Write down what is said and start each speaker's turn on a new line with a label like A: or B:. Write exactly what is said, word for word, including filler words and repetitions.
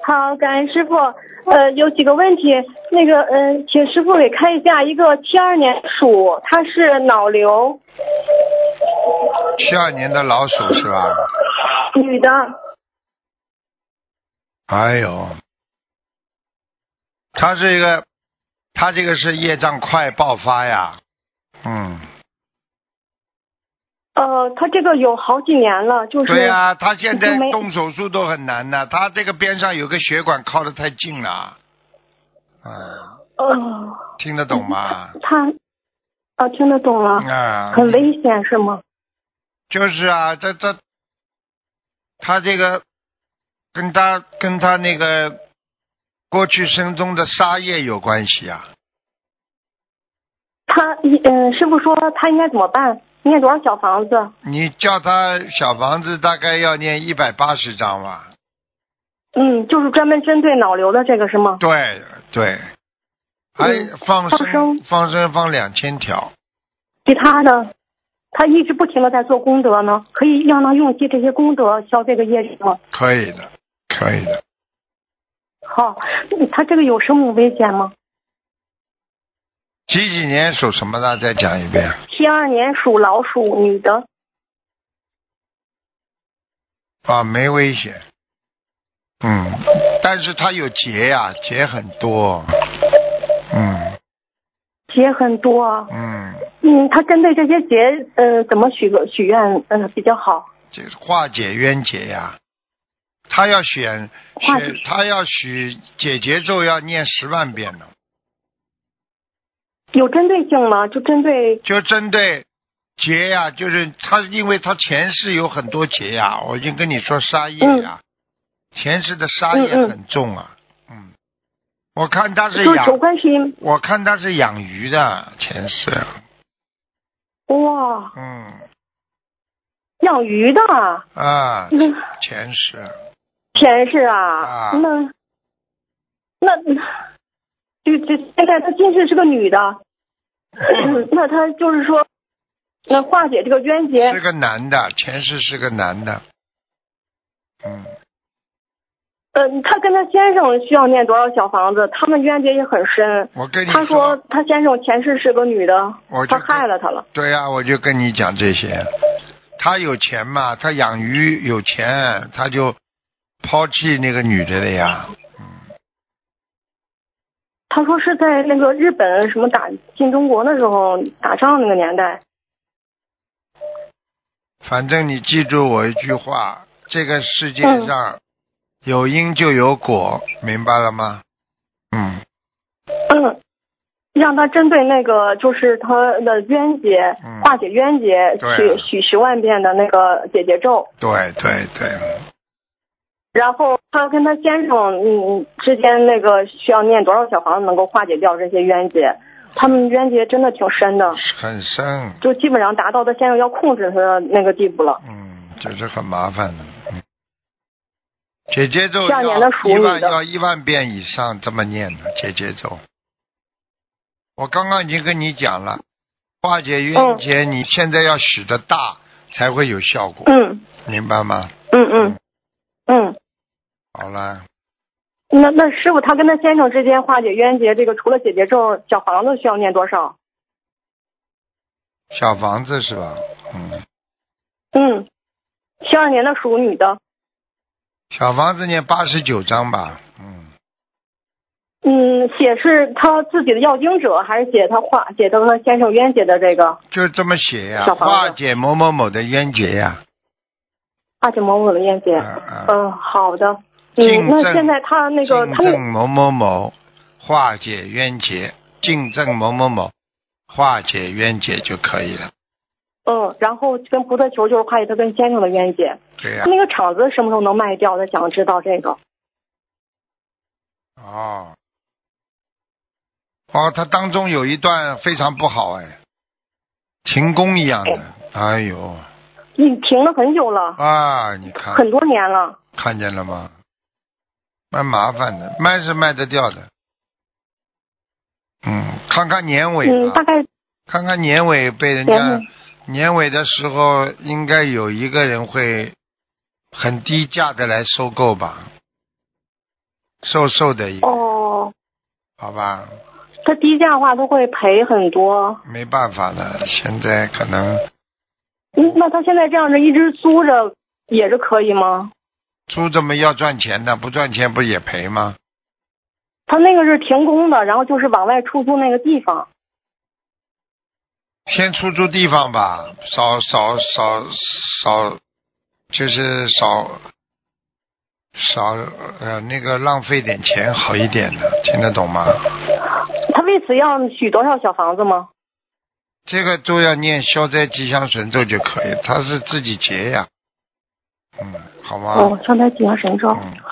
A: 好，感恩师傅。呃，有几个问题，那个，嗯、呃，请师傅给看一下，一个七二年鼠，它是脑瘤，
B: 七二年的老鼠是吧？
A: 女的。
B: 哎呦，他这个，他这个是业障快爆发呀，嗯。
A: 呃，他这个有好几年了，就是。
B: 对呀、啊，他现在动手术都很难的，他这个边上有个血管靠得太近了，嗯。
A: 呃。
B: 听得懂吗？
A: 他，啊，听得懂了。
B: 啊。
A: 很危险是吗？
B: 就是啊，这这，他这个跟他跟他那个过去生中的杀业有关系啊。
A: 他，嗯，师傅说他应该怎么办？念多少小房子？
B: 你叫他小房子大概要念一百八十章吧。
A: 嗯，就是专门针对脑瘤的这个是吗？
B: 对对，还放生、嗯、放生放两千条。
A: 其他的，他一直不停的在做功德呢，可以让他用些这些功德消这个业力吗？
B: 可以的，可以的。
A: 好，他这个有生命危险吗？
B: 几几年属什么的？再讲一遍。
A: 七二年属老鼠，女的。
B: 啊，没危险。嗯，但是他有结呀、啊，结很多。嗯。
A: 结很多。
B: 嗯。
A: 嗯，他针对这些结，呃，怎么许个许愿，呃，比较好？
B: 这化解冤结呀、啊。他要选选，他要许解结咒要念十万遍呢。
A: 有针对性吗？就针对？
B: 就针对劫呀、啊，就是他，因为他前世有很多劫呀、啊，我已经跟你说杀业呀、啊嗯，前世的杀业很重啊。嗯, 嗯，我看他是养，我看他是养鱼的前世。
A: 哇。
B: 嗯。
A: 养鱼的。
B: 啊，前世。
A: 前世啊。
B: 啊。
A: 那那就就现在他今世是个女的。嗯、那他就是说，那化解这个冤结。
B: 是个男的，前世是个男的。嗯。
A: 嗯、呃，他跟他先生需要念多少小房子？他们冤结也很深。
B: 我跟你
A: 说，他说他先生前世是个女的，他害了他了。
B: 对呀、啊，我就跟你讲这些。他有钱嘛，他养鱼有钱，他就抛弃那个女的了呀。嗯。
A: 他说是在那个日本什么打进中国的时候，打仗那个年代。
B: 反正你记住我一句话，这个世界上有因就有果，嗯、明白了吗？嗯。
A: 嗯，让他针对那个就是他的冤结，嗯、化解冤结，许许十万遍的那个解结咒。
B: 对对对。
A: 然后他跟他先生嗯之间那个需要念多少小房子能够化解掉这些冤结？他们冤结真的挺深的，
B: 很深，
A: 就基本上达到他先生要控制他的那个地步了。
B: 嗯，就是很麻烦的。嗯，解结咒
A: 要
B: 一万要一万遍以上这么念的解结咒。我刚刚已经跟你讲了，化解冤结，嗯、你现在要许的大才会有效果。
A: 嗯，
B: 明白吗？
A: 嗯嗯嗯。
B: 好了。
A: 那那师傅他跟他先生之间化解冤结，这个除了解结咒，小房子需要念多少？
B: 小房子是吧？嗯。
A: 嗯，七二年的属女的。
B: 小房子念八十九章吧。嗯。
A: 嗯，写是他自己的要经者，还是写他化解他和先生冤结的这个？
B: 就这么写呀、啊，化解某某某的冤结呀、
A: 啊。化解某某的冤结。嗯、
B: 啊
A: 呃，好的。嗯，那现在他那个他
B: 竞争某某某化解冤结，竞争某某某化解冤结就可以了。
A: 嗯，然后跟菩萨求就是化解他跟先生的冤结。
B: 对呀、啊。
A: 那个厂子什么时候能卖掉？他想知道这个。
B: 哦。哦，他当中有一段非常不好哎，停工一样的，哎呦。
A: 你停了很久了。
B: 啊，你看。
A: 很多年了。
B: 看见了吗？蛮麻烦的，卖是卖得掉的。嗯，看看年尾吧。
A: 嗯，大概。
B: 看看年尾被人家年尾的时候，应该有一个人会很低价的来收购吧。 瘦瘦的一个，
A: 哦，
B: 好吧？
A: 他低价的话都会赔很多。
B: 没办法的，现在可能
A: 嗯，那他现在这样子一直租着也是可以吗？
B: 租这么要赚钱的，不赚钱不也赔吗？
A: 他那个是停工的，然后就是往外出租那个地方。
B: 先出租地方吧，少少少少，就是少少呃那个浪费点钱好一点的，听得懂吗？
A: 他为此要许多少小房子吗？
B: 这个都要念消灾吉祥神咒就可以，他是自己结呀，嗯，好吗？
A: 哦，消灾吉祥神咒。
B: 嗯。